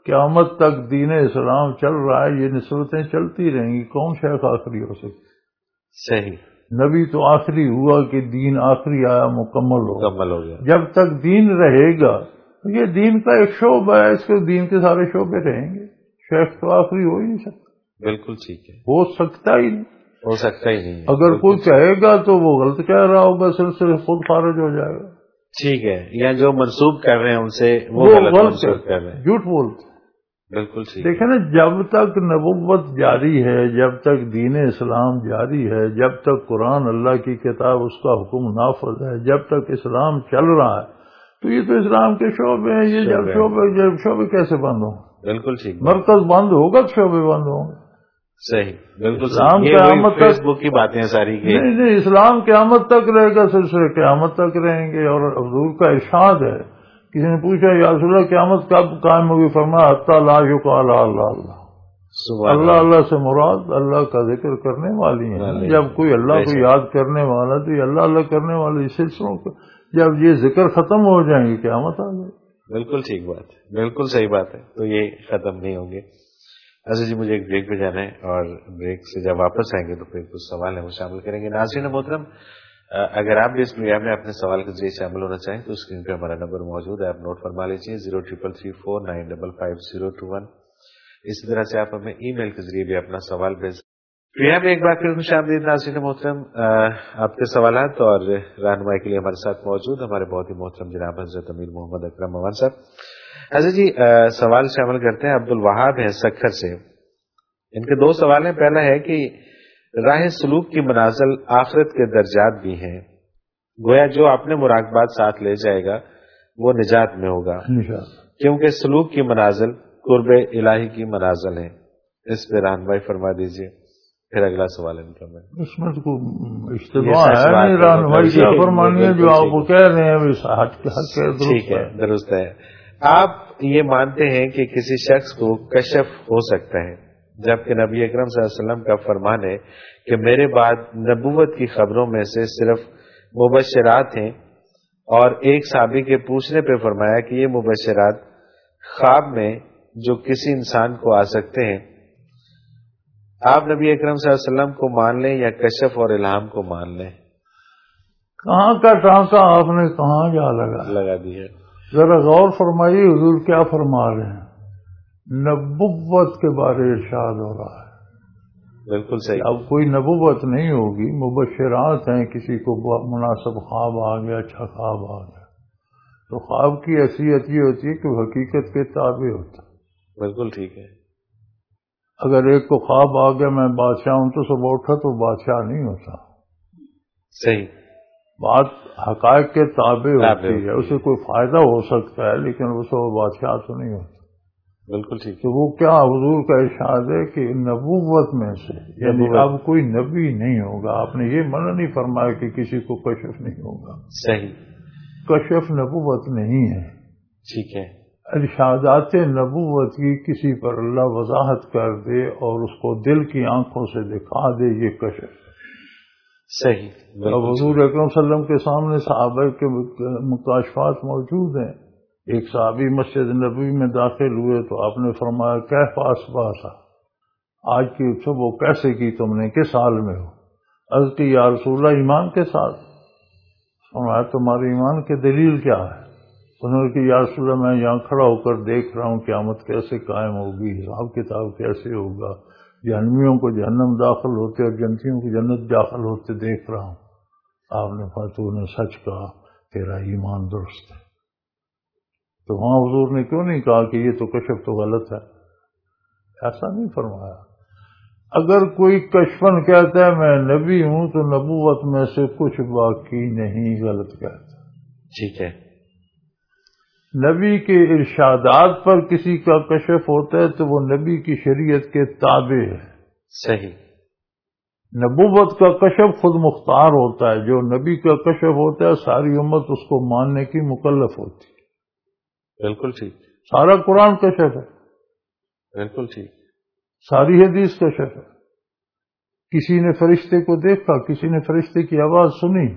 Speaker 2: قیامت تک دین اسلام چل رہا ہے، یہ نسبتیں چلتی رہیں گی، کون شیخ آخری ہو سکتی؟
Speaker 1: صحیح.
Speaker 2: نبی تو آخری ہوا کہ دین آخری آیا، مکمل ہو
Speaker 1: مکمل ہو گیا.
Speaker 2: جب تک دین رہے گا یہ دین کا ایک شعبہ ہے، اس کے دین کے سارے شعبے رہیں گے، شیخ تو آخری ہو ہی نہیں سکتا.
Speaker 1: بالکل ٹھیک ہے.
Speaker 2: ہو سکتا ہی نہیں،
Speaker 1: ہو سکتا ہی نہیں.
Speaker 2: اگر کوئی کہے گا تو وہ غلط کہہ رہا ہوگا، سلسلے خود خارج ہو جائے گا.
Speaker 1: ٹھیک ہے، یا جو منسوب کر رہے ہیں ان سے وہ
Speaker 2: وہ
Speaker 1: غلط
Speaker 2: غلط
Speaker 1: منسوب کر رہے ہیں.
Speaker 2: جھوٹ بولتے.
Speaker 1: بالکل ٹھیک.
Speaker 2: دیکھیں نا، جب تک نبوت جاری ہے، جب تک دین اسلام جاری ہے، جب تک قرآن اللہ کی کتاب اس کا حکم نافذ ہے، جب تک اسلام چل رہا ہے، تو یہ تو اسلام کے شعبے ہیں. یہ جب شعبے جب شعبے کیسے بند ہوں؟
Speaker 1: بالکل ٹھیک.
Speaker 2: مرکز بند ہوگا تو شعبے بند ہوں گے.
Speaker 1: صحیح. بالکل.
Speaker 2: اسلام
Speaker 1: یہ
Speaker 2: قیامت تک
Speaker 1: فیس بک کی باتیں ہیں ساری کی.
Speaker 2: نہیں نہیں، اسلام قیامت تک رہے گا، سلسلے قیامت تک رہیں گے. اور حضور کا ارشاد ہے، کسی نے پوچھا یا رسول اللہ قیامت کب قائم ہوگی؟ فرمایا حتی لا یقال اللہ اللہ. اللہ اللہ سے مراد اللہ کا ذکر کرنے والی ہیں. جب کوئی اللہ کو یاد کرنے والا تو یہ اللہ اللہ کرنے والے سلسلوں کو، جب یہ ذکر ختم ہو جائیں گے قیامت آ جائے.
Speaker 1: بالکل ٹھیک بات ہے، بالکل صحیح بات ہے. تو یہ ختم نہیں ہوں گے. اچھا جی، مجھے ایک بریک پہ جانا ہے اور بریک سے جب واپس آئیں گے تو پھر کچھ سوال ہیں وہ شامل کریں گے. ناظرین محترم، اگر آپ بھی اس پروگرام میں اپنے سوال کے ذریعے شامل ہونا چاہیں تو اسکرین پہ ہمارا نمبر موجود ہے، آپ نوٹ فرما لیجیے، zero triple three four nine double five zero two one. اسی طرح سے آپ ہمیں ای میل کے ذریعے بھی اپنا سوال بھیج. پروگرام میں ایک بار پھر خوش آمدید ناظرین محترم. آپ کے سوالات اور رہنمائی کے لیے ہمارے ساتھ موجود ہمارے بہت ہی محترم جناب حضرت امیر محمد اکرم عوان صاحب. حضرت جی، سوال شامل کرتے ہیں. عبد الوہاب ہیں سکھر سے. ان کے دو سوال ہیں. پہلا ہے کہ راہ سلوک کی منازل آخرت کے درجات بھی ہیں، گویا جو اپنے مراقبات ساتھ لے جائے گا وہ نجات میں ہوگا، کیونکہ سلوک کی منازل قرب الہی کی منازل ہیں. اس پہ رہنمائی فرما دیجیے. پھر اگلا سوال ان کا میں
Speaker 2: اس میں تو اشتباہ ہے نہیں، رہنمائی کیا فرمانی ہے جو آپ کہہ رہے ہیں.
Speaker 1: ٹھیک ہے، درست ہے. آپ یہ مانتے ہیں کہ کسی شخص کو کشف ہو سکتا ہے، جبکہ نبی اکرم صلی اللہ علیہ وسلم کا فرمان ہے کہ میرے بعد نبوت کی خبروں میں سے صرف مبشرات ہیں، اور ایک صحابی کے پوچھنے پہ فرمایا کہ یہ مبشرات خواب میں جو کسی انسان کو آ سکتے ہیں، آپ نبی اکرم صلی اللہ علیہ وسلم کو مان لیں یا کشف اور الہام کو مان لیں؟
Speaker 2: کہاں کا ٹانکا آپ نے کہاں جا لگا
Speaker 1: لگا دی ہے؟
Speaker 2: ذرا غور فرمائیے، حضور کیا فرما رہے ہیں. نبوت کے بارے ارشاد ہو رہا ہے.
Speaker 1: بالکل صحیح.
Speaker 2: اب کوئی نبوت نہیں ہوگی، مبشرات ہیں. کسی کو مناسب خواب آ گیا، اچھا خواب آ گیا، تو خواب کی حیثیت یہ ہوتی ہے کہ وہ حقیقت کے تابع ہوتا ہے.
Speaker 1: بالکل ٹھیک ہے.
Speaker 2: اگر ایک کو خواب آ گیا میں بادشاہ ہوں تو صبح اٹھا تو بادشاہ نہیں ہوتا.
Speaker 1: صحیح
Speaker 2: بات حقائق کے تابع ہوتی ہے. اسے کوئی فائدہ ہو سکتا ہے لیکن وہ صبح بادشاہ تو نہیں ہوتا.
Speaker 1: بالکل ٹھیک.
Speaker 2: تو وہ کیا حضور کا ارشاد ہے کہ نبوت میں سے، یعنی اب کوئی نبی نہیں ہوگا. آپ نے یہ منع نہیں فرمایا کہ کسی کو کشف نہیں ہوگا.
Speaker 1: صحیح.
Speaker 2: کشف نبوت نہیں ہے.
Speaker 1: ٹھیک ہے.
Speaker 2: ارشادات نبوت کی کسی پر اللہ وضاحت کر دے اور اس کو دل کی آنکھوں سے دکھا دے، یہ کشف.
Speaker 1: صحیح.
Speaker 2: اب حضور اکرم صلی اللہ علیہ وسلم کے سامنے صحابہ کے مکاشفات موجود ہیں. ایک صحابی مسجد نبوی میں داخل ہوئے تو آپ نے فرمایا کیف اصبحت، آج کی صبح کیسے کی تم نے، کس حال میں ہو؟ عرض کی یا رسول اللہ ایمان کے ساتھ. فرمایا تمہارے ایمان کی دلیل کیا ہے؟ انہوں نے کہ یا رسول اللہ میں یہاں کھڑا ہو کر دیکھ رہا ہوں قیامت کیسے قائم ہوگی، حساب کتاب کیسے ہوگا، جہنمیوں کو جہنم داخل ہوتے اور جنتیوں کو جنت داخل ہوتے دیکھ رہا ہوں. آپ نے کہا تو نے سچ کہا، تیرا ایمان درست ہے. تو وہاں حضور نے کیوں نہیں کہا کہ یہ تو کشف تو غلط ہے؟ ایسا نہیں فرمایا. اگر کوئی کشفن کہتا ہے میں نبی ہوں تو نبوت میں سے کچھ باقی نہیں، غلط کہتا.
Speaker 1: ٹھیک ہے.
Speaker 2: نبی کے ارشادات پر کسی کا کشف ہوتا ہے تو وہ نبی کی شریعت کے تابع ہے.
Speaker 1: صحیح.
Speaker 2: نبوت کا کشف خود مختار ہوتا ہے. جو نبی کا کشف ہوتا ہے ساری امت اس کو ماننے کی مکلف ہوتی ہے.
Speaker 1: بالکل ٹھیک.
Speaker 2: سارا قرآن کشف ہے.
Speaker 1: بالکل ٹھیک.
Speaker 2: ساری حدیث کشف ہے. کسی نے فرشتے کو دیکھا، کسی نے فرشتے کی آواز سنی،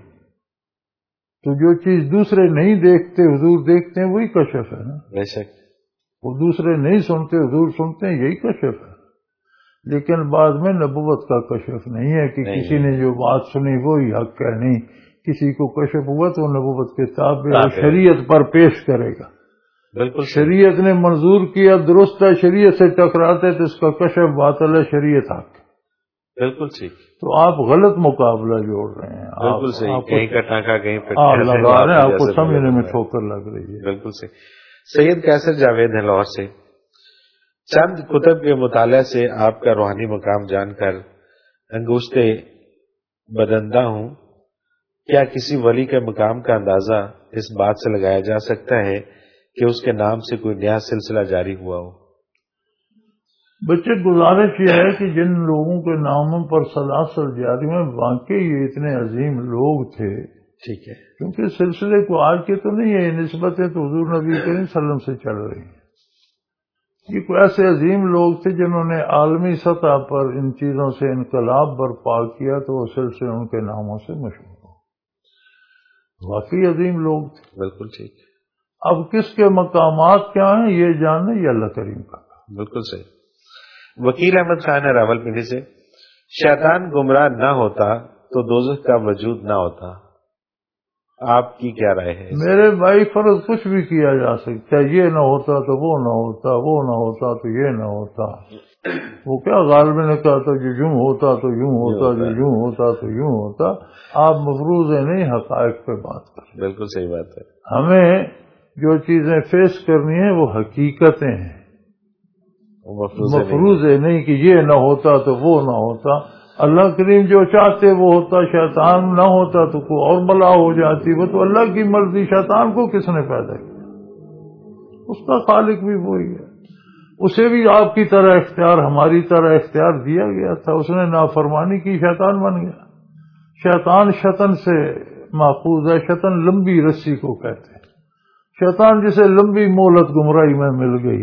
Speaker 2: تو جو چیز دوسرے نہیں دیکھتے حضور دیکھتے ہیں وہی کشف ہے نا.
Speaker 1: بے شک.
Speaker 2: وہ دوسرے نہیں سنتے، حضور سنتے ہیں، یہی کشف ہے۔ لیکن بعد میں نبوت کا کشف نہیں ہے کہ کسی نے جو بات سنی وہی حق ہے، نہیں، کسی کو کشف ہوا تو نبوت کے تابع شریعت پر پیش کرے گا۔
Speaker 1: بالکل
Speaker 2: شریعت نے منظور کیا درست ہے، شریعت سے ٹکراتے تو اس کا کشف باطل ہے، شریعت حق۔
Speaker 1: بالکل ٹھیک۔
Speaker 2: تو آپ غلط مقابلہ جوڑ رہے ہیں،
Speaker 1: بالکل صحیح، کہیں کا ٹانکا کہیں پہ
Speaker 2: لگا رہے ہیں، آپ کو سمجھنے میں ٹھوکر لگ رہی ہے۔
Speaker 1: بالکل صحیح۔ سید قیصر جاوید ہیں لاہور سے، چند کتب کے مطالعہ سے آپ کا روحانی مقام جان کر انگوشتے بدندہ ہوں۔ کیا کسی ولی کے مقام کا اندازہ اس بات سے لگایا جا سکتا ہے کہ اس کے نام سے کوئی نیا سلسلہ جاری ہوا ہو؟
Speaker 2: بچے، گزارش یہ ہے کہ جن لوگوں کے ناموں پر سلاسل جاری ہیں واقعی یہ اتنے عظیم لوگ تھے،
Speaker 1: ٹھیک ہے،
Speaker 2: کیونکہ سلسلے کو آج کے تو نہیں ہے، یہ نسبتیں تو حضور نبی کریم صلی اللہ علیہ وسلم سے چل رہی ہیں۔ یہ کوئی ایسے عظیم لوگ تھے جنہوں نے عالمی سطح پر ان چیزوں سے انقلاب برپا کیا، تو وہ سلسلے ان کے ناموں سے مشہور ہو۔ واقعی عظیم لوگ تھے۔
Speaker 1: بالکل ٹھیک۔
Speaker 2: اب کس کے مقامات کیا ہیں یہ جاننا یہ اللہ کریم کا۔
Speaker 1: بالکل صحیح۔ وکیل احمد خان ہے راول پنڈی سے، شیطان گمراہ نہ ہوتا تو دوزخ کا وجود نہ ہوتا، آپ کی کیا رائے ہے؟
Speaker 2: میرے بھائی، فرض کچھ بھی کیا جا سکتا ہے، یہ نہ ہوتا تو وہ نہ ہوتا، وہ نہ ہوتا تو یہ نہ ہوتا۔ وہ کیا غالب نے کہا تھا جو یوں ہوتا تو یوں ہوتا، جو یوں ہوتا تو یوں ہوتا۔ آپ مفروض نہیں، حقائق پہ بات کریں۔
Speaker 1: بالکل صحیح بات ہے۔
Speaker 2: ہمیں جو چیزیں فیس کرنی ہیں وہ حقیقتیں ہیں، مفروض ہے نہیں کہ یہ نہ ہوتا تو وہ نہ ہوتا۔ اللہ کریم جو چاہتے وہ ہوتا، شیطان نہ ہوتا تو کوئی اور بلا ہو جاتی، وہ تو اللہ کی مرضی۔ شیطان کو کس نے پیدا کیا؟ اس کا خالق بھی وہی ہے۔ اسے بھی آپ کی طرح اختیار، ہماری طرح اختیار دیا گیا تھا، اس نے نافرمانی کی، شیطان بن گیا۔ شیطان شطن سے ماخوذ ہے، شطن لمبی رسی کو کہتے ہیں۔ شیطان جسے لمبی مہلت گمراہی میں مل گئی،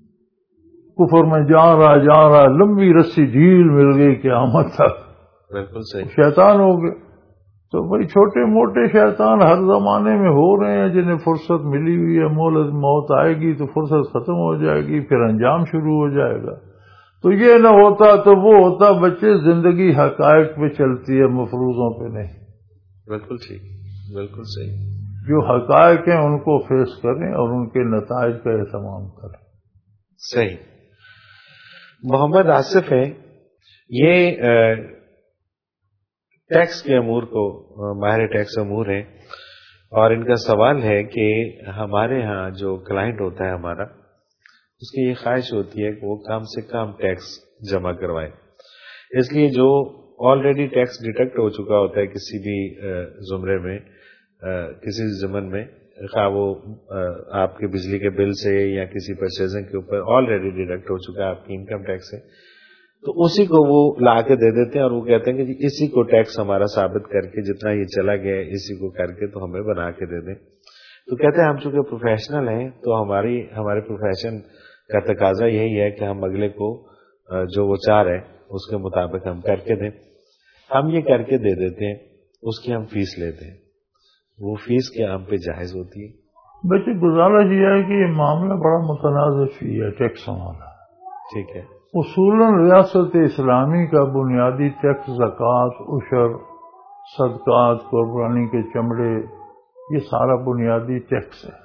Speaker 2: کفر میں جا رہا جا رہا، لمبی رسی ڈھیل مل گئی قیامت تک،
Speaker 1: بالکل صحیح،
Speaker 2: شیطان ہو گئے۔ تو بھائی چھوٹے موٹے شیطان ہر زمانے میں ہو رہے ہیں، جنہیں فرصت ملی ہوئی ہے، مہلت موت آئے گی تو فرصت ختم ہو جائے گی، پھر انجام شروع ہو جائے گا۔ تو یہ نہ ہوتا تو وہ ہوتا۔ بچے، زندگی حقائق پہ چلتی ہے، مفروضوں پہ نہیں۔
Speaker 1: بالکل ٹھیک، بالکل صحیح۔
Speaker 2: جو حقائق ہیں ان کو فیس کریں اور ان کے نتائج کا اہتمام کریں۔
Speaker 1: صحیح۔ محمد آصف ہیں، یہ ٹیکس کے امور کو ماہر ٹیکس امور ہیں، اور ان کا سوال ہے کہ ہمارے ہاں جو کلائنٹ ہوتا ہے ہمارا، اس کی یہ خواہش ہوتی ہے کہ وہ کم سے کم ٹیکس جمع کروائے، اس لیے جو آلریڈی ٹیکس ڈیٹیکٹ ہو چکا ہوتا ہے کسی بھی زمرے میں، کسی زمن میں، خواہ وہ آپ کے بجلی کے بل سے یا کسی پرچیزنگ کے اوپر آلریڈی ڈیڈکٹ ہو چکا ہے آپ کی انکم ٹیکس سے، تو اسی کو وہ لا کے دے دیتے ہیں، اور وہ کہتے ہیں کہ جی اسی کو ٹیکس ہمارا ثابت کر کے جتنا یہ چلا گیا ہے اسی کو کر کے تو ہمیں بنا کے دے دیں۔ تو کہتے ہیں ہم چونکہ پروفیشنل ہیں تو ہماری ہمارے پروفیشن کا تقاضا یہی ہے کہ ہم اگلے کو جو وہ چاہ رہے اس کے مطابق ہم کر کے دیں۔ ہم یہ کر کے دے دیتے ہیں، اس کی ہم فیس لیتے ہیں، وہ فیس کیا ہم پہ جائز ہوتی ہے؟
Speaker 2: بچے، گزارش یہ ہے کہ یہ معاملہ بڑا متنازع فی ہے، ٹیکس والا۔
Speaker 1: ٹھیک ہے۔
Speaker 2: اصولاً ریاست اسلامی کا بنیادی ٹیکس زکوٰۃ، عشر، صدقات، قربانی کے چمڑے، یہ سارا بنیادی ٹیکس ہے۔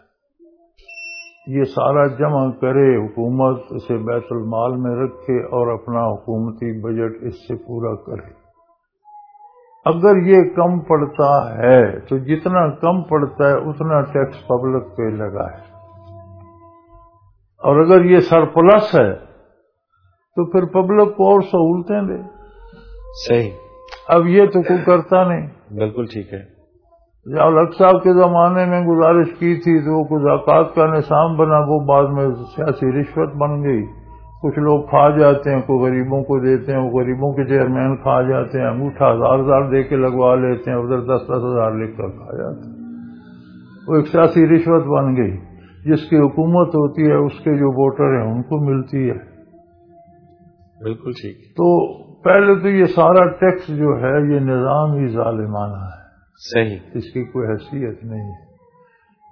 Speaker 2: یہ سارا جمع کرے حکومت، اسے بیت المال میں رکھے اور اپنا حکومتی بجٹ اس سے پورا کرے۔ اگر یہ کم پڑتا ہے تو جتنا کم پڑتا ہے اتنا ٹیکس پبلک پہ لگا ہے، اور اگر یہ سرپلس ہے تو پھر پبلک کو اور سہولتیں دے۔
Speaker 1: صحیح۔
Speaker 2: اب یہ تو کوئی کرتا نہیں۔
Speaker 1: بالکل ٹھیک ہے۔
Speaker 2: الحق صاحب کے زمانے میں گزارش کی تھی تو وہ زکوٰۃ کا نظام بنا، وہ بعد میں سیاسی رشوت بن گئی۔ کچھ لوگ کھا جاتے ہیں، کوئی غریبوں کو دیتے ہیں، وہ غریبوں کے چیئرمین کھا جاتے ہیں، انگوٹھا ہزار ہزار دے کے لگوا لیتے ہیں، ادھر دس دس ہزار لکھ کر کھا جاتے ہیں۔ وہ ایک سیاسی رشوت بن گئی۔ جس کی حکومت ہوتی ہے اس کے جو ووٹر ہیں ان کو ملتی ہے۔
Speaker 1: بالکل ٹھیک۔
Speaker 2: تو پہلے تو یہ سارا ٹیکس جو ہے یہ نظام ہی ظالمانہ ہے۔
Speaker 1: صحیح۔
Speaker 2: اس کی کوئی حیثیت نہیں ہے۔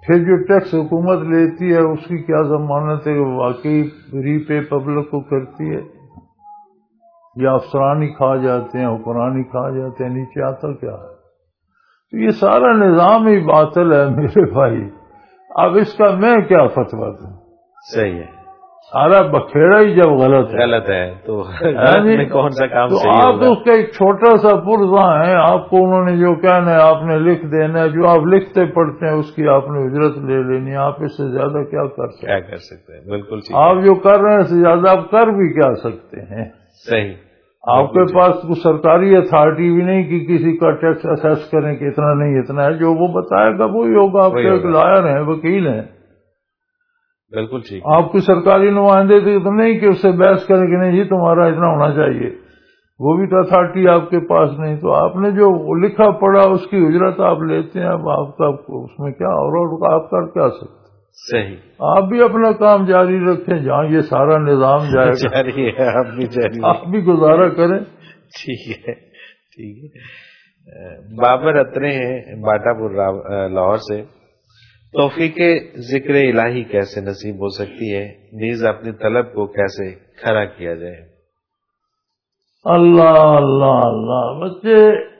Speaker 2: پھر جو ٹیکس حکومت لیتی ہے اس کی کیا ضمانت ہے کہ واقعی ری پے پبلک کو کرتی ہے یا افسرانی کھا جاتے ہیں حکمرانی کھا جاتے ہیں، نیچے آتا کیا ہے؟ تو یہ سارا نظام ہی باطل ہے میرے بھائی. اب اس کا میں کیا فتویٰ دوں؟
Speaker 1: صحیح ہے،
Speaker 2: سارا بکھیڑا ہی جب غلط ہے
Speaker 1: غلط ہے تو غلط میں کون سا کام
Speaker 2: تو
Speaker 1: صحیح
Speaker 2: آپ
Speaker 1: ہوگا؟
Speaker 2: اس کا ایک چھوٹا سا پرزہ ہے، آپ کو انہوں نے جو کہنا ہے آپ نے لکھ دینا ہے، جو آپ لکھتے پڑھتے ہیں اس کی آپ نے اجرت لے لینی ہے. آپ اس سے زیادہ کیا کر سکتے
Speaker 1: کیا
Speaker 2: ہیں؟
Speaker 1: کر سکتے ہیں؟ بالکل ٹھیک.
Speaker 2: آپ جو کر رہے ہیں اس سے زیادہ آپ کر بھی کیا سکتے ہیں؟
Speaker 1: صحیح.
Speaker 2: آپ کے پاس کوئی سرکاری اتھارٹی بھی نہیں کہ کسی کا ٹیکس اسیس کریں کہ اتنا نہیں اتنا ہے، جو وہ بتائے گا وہی ہوگا. آپ کے ایک لائر ہیں، وکیل ہیں،
Speaker 1: بالکل ٹھیک.
Speaker 2: آپ کی سرکاری نمائندے تھے تو نہیں کہ اس سے بحث کریں کہ نہیں جی تمہارا اتنا ہونا چاہیے، وہ بھی تو اتھارٹی آپ کے پاس نہیں. تو آپ نے جو لکھا پڑھا اس کی اجرت آپ لیتے ہیں. اب آپ کا اس میں کیا اور آپ کر کیا سکتے؟
Speaker 1: صحیح.
Speaker 2: آپ بھی اپنا کام جاری رکھیں، جہاں یہ سارا نظام جائے گا
Speaker 1: جاری ہے آپ بھی جاری
Speaker 2: آپ بھی گزارا کریں.
Speaker 1: ٹھیک ہے ٹھیک ہے. بابر اترے ہیں باٹا پور لاہور سے، توفیق ذکر الہی کیسے نصیب ہو سکتی ہے، نیز اپنی طلب کو کیسے کھڑا کیا جائے؟
Speaker 2: اللہ اللہ اللہ بچے،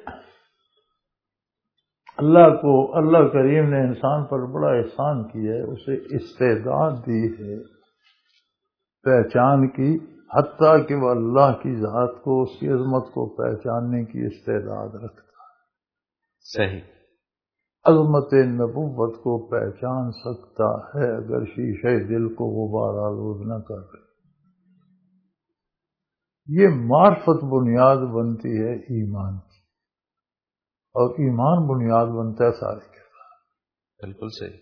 Speaker 2: اللہ کو اللہ کریم نے انسان پر بڑا احسان کیا ہے، اسے استعداد دی ہے پہچان کی، حتیٰ کہ وہ اللہ کی ذات کو، اس کی عظمت کو پہچاننے کی استعداد رکھتا ہے.
Speaker 1: صحیح.
Speaker 2: عظمت نبوت کو پہچان سکتا ہے اگر شیشے دل کو غبار آلود نہ کر رہے. یہ معرفت بنیاد بنتی ہے ایمان کی، اور ایمان بنیاد بنتا ہے سارے کے بعد.
Speaker 1: بالکل صحیح.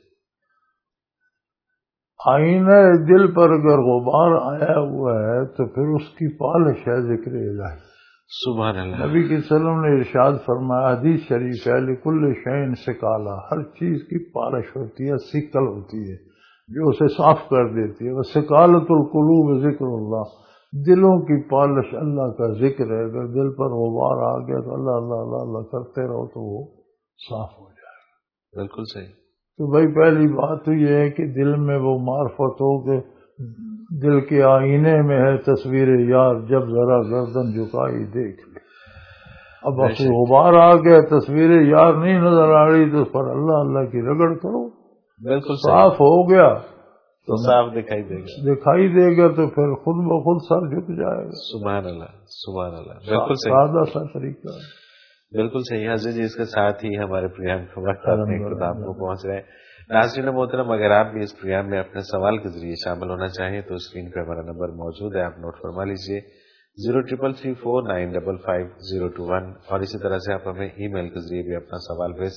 Speaker 2: آئینہ دل پر اگر غبار آیا ہوا ہے تو پھر اس کی پالش ہے ذکر الہی.
Speaker 1: سبحان اللہ.
Speaker 2: نبی کے صلی اللہ علیہ وسلم نے ارشاد فرمایا، حدیث شریف ہے، لکل شیء سکالہ، ہر چیز کی پالش ہوتی ہے، سکل ہوتی ہے جو اسے صاف کر دیتی ہے. وسکالۃ القلوب ذکر اللہ، دلوں کی پالش اللہ کا ذکر ہے. اگر دل پر غبار آ گیا تو اللہ اللہ اللہ اللہ کرتے رہو تو وہ صاف ہو جائے گا.
Speaker 1: بالکل صحیح.
Speaker 2: تو بھائی پہلی بات تو یہ ہے کہ دل میں وہ معرفت ہو کہ دل کے آئینے میں ہے تصویر یار، جب ذرا گردن جھکائی دیکھ لے. اب اصل غبار آ گیا، تصویر یار نہیں نظر آ رہی تو اس پر اللہ اللہ کی رگڑ کرو.
Speaker 1: بالکل
Speaker 2: صاف ہو گیا
Speaker 1: تو صاف دکھائی دے گا،
Speaker 2: دکھائی دے گا تو پھر خود بخود سر جھک جائے گا.
Speaker 1: سبحان اللہ سبحان اللہ. بالکل صحیح.
Speaker 2: سادہ سا طریقہ.
Speaker 1: بالکل صحیح. حضرت جی اس کے ساتھ ہی ہمارے پروگرام کا وقت اپنے اختتام کو پہنچ رہے ہیں. ناظرین محترم، اگر آپ بھی اس پروگرام میں اپنے سوال کے ذریعے شامل ہونا چاہیں تو اسکرین پہ ہمارا نمبر موجود ہے، آپ نوٹ فرما لیجیے، zero triple three four nine double five zero two one. اور اسی طرح سے آپ ہمیں ای میل کے ذریعے بھی اپنا سوال بھیج